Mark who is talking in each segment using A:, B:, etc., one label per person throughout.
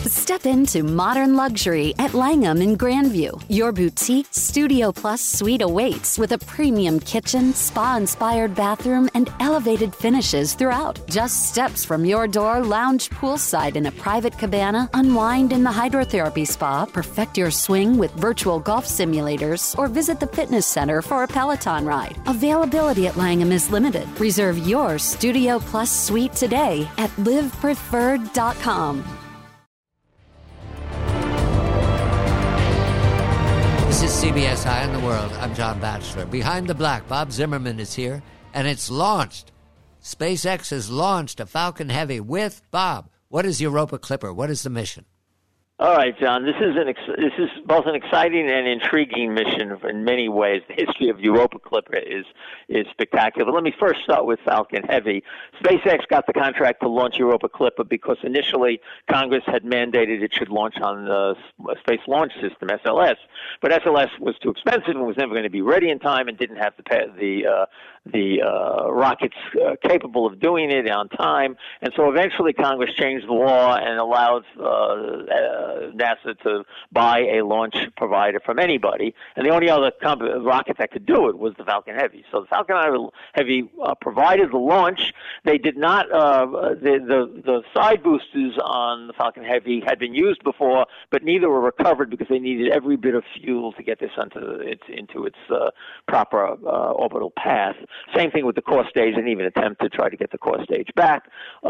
A: Step into modern luxury at Langham in Grandview. Your boutique Studio Plus suite awaits with a premium kitchen, spa-inspired bathroom, and elevated finishes throughout. Just steps from your door, lounge poolside in a private cabana, unwind in the hydrotherapy spa, perfect your swing with virtual golf simulators, or visit the fitness center for a Peloton ride. Availability at Langham is limited. Reserve your Studio Plus suite today at livepreferred.com.
B: This is CBS Eye on the World. I'm John Batchelor. Behind the Black, Bob Zimmerman is here, and it's launched. SpaceX has launched a Falcon Heavy with Bob. What is Europa Clipper? What is the mission?
C: All right, John. This is both an exciting and intriguing mission in many ways. The history of Europa Clipper is spectacular. But let me first start with Falcon Heavy. SpaceX got the contract to launch Europa Clipper because initially Congress had mandated it should launch on the Space Launch System (SLS), but SLS was too expensive and was never going to be ready in time and didn't have the rockets capable of doing it on time. And so eventually Congress changed the law and allowed NASA to buy a launch provider from anybody. And the only other rocket that could do it was the Falcon Heavy. So the Falcon Heavy provided the launch. They did not, the side boosters on the Falcon Heavy had been used before, but neither were recovered because they needed every bit of fuel to get this into its proper orbital path. Same thing with the core stage, and even attempt to try to get the core stage back.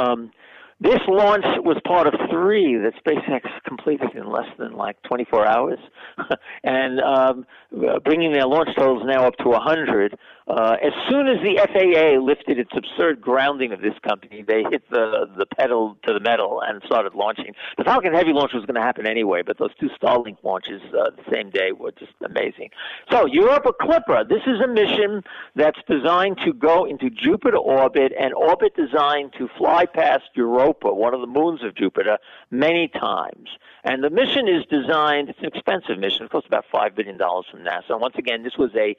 C: This launch was part of 3 that SpaceX completed in less than 24 hours, and bringing their launch totals now up to 100. As soon as the FAA lifted its absurd grounding of this company, they hit the pedal to the metal and started launching. The Falcon Heavy launch was going to happen anyway, but those 2 Starlink launches the same day were just amazing. So Europa Clipper, this is a mission that's designed to go into Jupiter orbit, and orbit designed to fly past Europa, one of the moons of Jupiter, many times. And the mission is designed, it's an expensive mission, it costs about $5 billion from NASA. And once again, this was a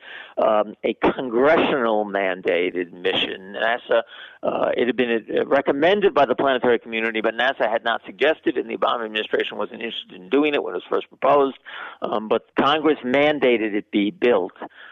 C: congressional mandated mission. NASA, it had been recommended by the planetary community, but NASA had not suggested it, and the Obama administration wasn't interested in doing it when it was first proposed. But Congress mandated it be built.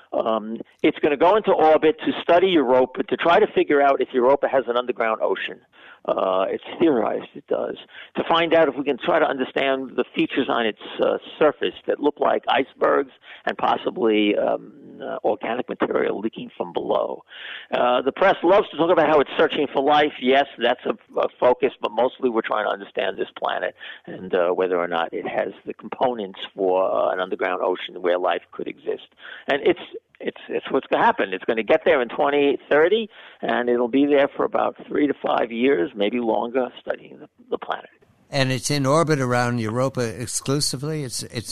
C: It's going to go into orbit to study Europa, to try to figure out if Europa has an underground ocean. It's theorized it does. To find out if we can try to understand the features on its surface that look like icebergs and possibly organic material leaking from below. The press loves to talk about how it's searching for life. Yes, that's a focus, but mostly we're trying to understand this planet and whether or not it has the components for an underground ocean where life could exist. And it's what's going to happen. It's going to get there in 2030, and it'll be there for about 3 to 5 years, maybe longer, studying the planet.
B: And it's in orbit around Europa exclusively?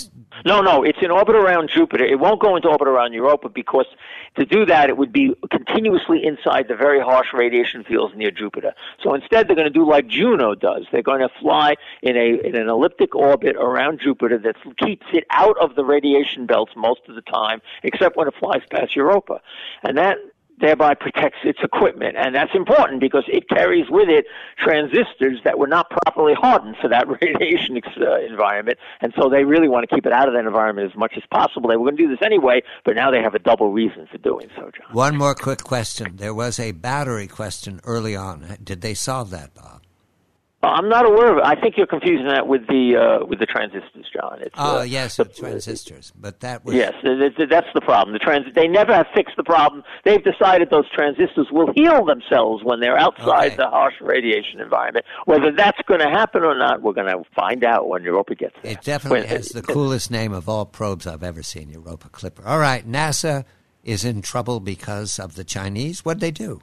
C: No, it's in orbit around Jupiter. It won't go into orbit around Europa because to do that, it would be continuously inside the very harsh radiation fields near Jupiter. So instead, they're going to do like Juno does. They're going to fly in an elliptic orbit around Jupiter that keeps it out of the radiation belts most of the time, except when it flies past Europa. And that thereby protects its equipment. And that's important because it carries with it transistors that were not properly hardened for that radiation environment. And so they really want to keep it out of that environment as much as possible. They were going to do this anyway, but now they have a double reason for doing so, John.
B: One more quick question. There was a battery question early on. Did they solve that, Bob?
C: I'm not aware of it. I think you're confusing that with the transistors, John.
B: Yes, the transistors. But that was...
C: Yes, that's the problem. They never have fixed the problem. They've decided those transistors will heal themselves when they're outside the harsh radiation environment. Whether that's going to happen or not, we're going to find out when Europa gets there.
B: It definitely has the coolest name of all probes I've ever seen, Europa Clipper. All right, NASA is in trouble because of the Chinese. What'd they do?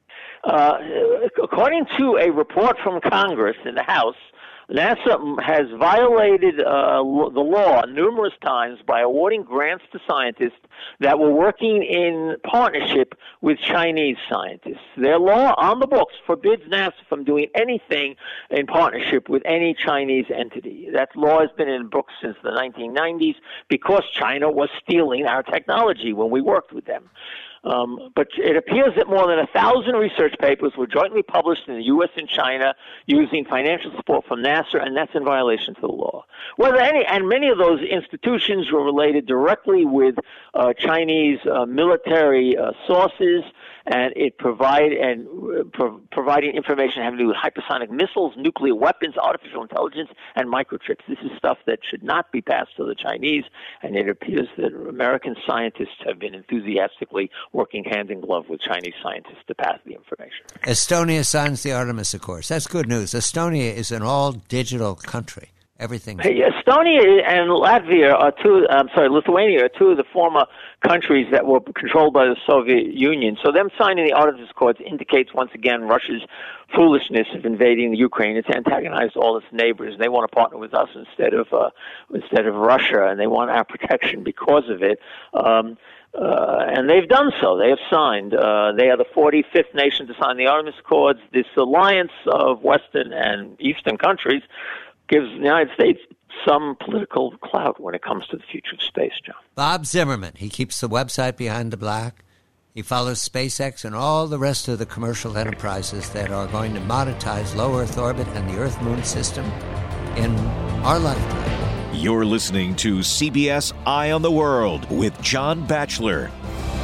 C: According to a report from Congress in the House, NASA has violated the law numerous times by awarding grants to scientists that were working in partnership with Chinese scientists. Their law on the books forbids NASA from doing anything in partnership with any Chinese entity. That law has been in books since the 1990s because China was stealing our technology when we worked with them. But it appears that more than 1,000 research papers were jointly published in the U.S. and China using financial support from NASA, and that's in violation to the law. And many of those institutions were related directly with Chinese military sources, and it providing information having to do with hypersonic missiles, nuclear weapons, artificial intelligence, and microchips. This is stuff that should not be passed to the Chinese, and it appears that American scientists have been enthusiastically working hand in glove with Chinese scientists to pass the information.
B: Estonia signs the Artemis Accords. That's good news. Estonia is an all-digital country. Everything.
C: Estonia and Latvia Lithuania are two of the former countries that were controlled by the Soviet Union. So them signing the Artemis Accords indicates once again Russia's foolishness of invading the Ukraine. It's antagonized all its neighbors. They want to partner with us instead of Russia, and they want our protection because of it. And they've done so. They have signed. They are the 45th nation to sign the Artemis Accords. This alliance of Western and Eastern countries gives the United States some political clout when it comes to the future of space, John.
B: Bob Zimmerman, he keeps the website Behind the Black. He follows SpaceX and all the rest of the commercial enterprises that are going to monetize low Earth orbit and the Earth-Moon system in our lifetime.
D: You're listening to CBS Eye on the World with John Batchelor.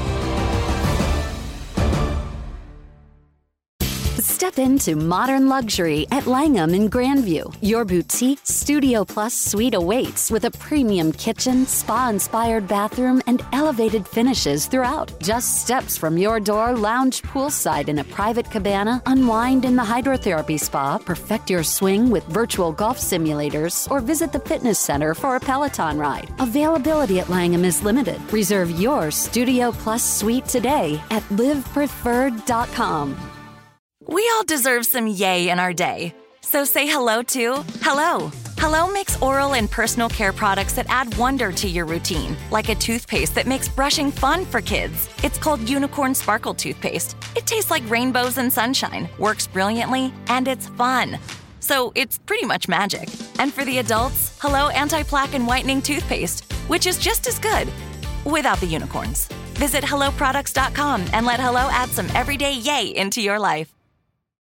A: Step into modern luxury at Langham in Grandview. Your boutique Studio Plus suite awaits with a premium kitchen, spa-inspired bathroom, and elevated finishes throughout. Just steps from your door, lounge poolside in a private cabana, unwind in the hydrotherapy spa, perfect your swing with virtual golf simulators, or visit the fitness center for a Peloton ride. Availability at Langham is limited. Reserve your Studio Plus suite today at livepreferred.com.
E: We all deserve some yay in our day. So say hello to Hello. Hello makes oral and personal care products that add wonder to your routine, like a toothpaste that makes brushing fun for kids. It's called Unicorn Sparkle Toothpaste. It tastes like rainbows and sunshine, works brilliantly, and it's fun. So it's pretty much magic. And for the adults, Hello Anti-Plaque and Whitening Toothpaste, which is just as good, without the unicorns. Visit HelloProducts.com and let Hello add some everyday yay into your life.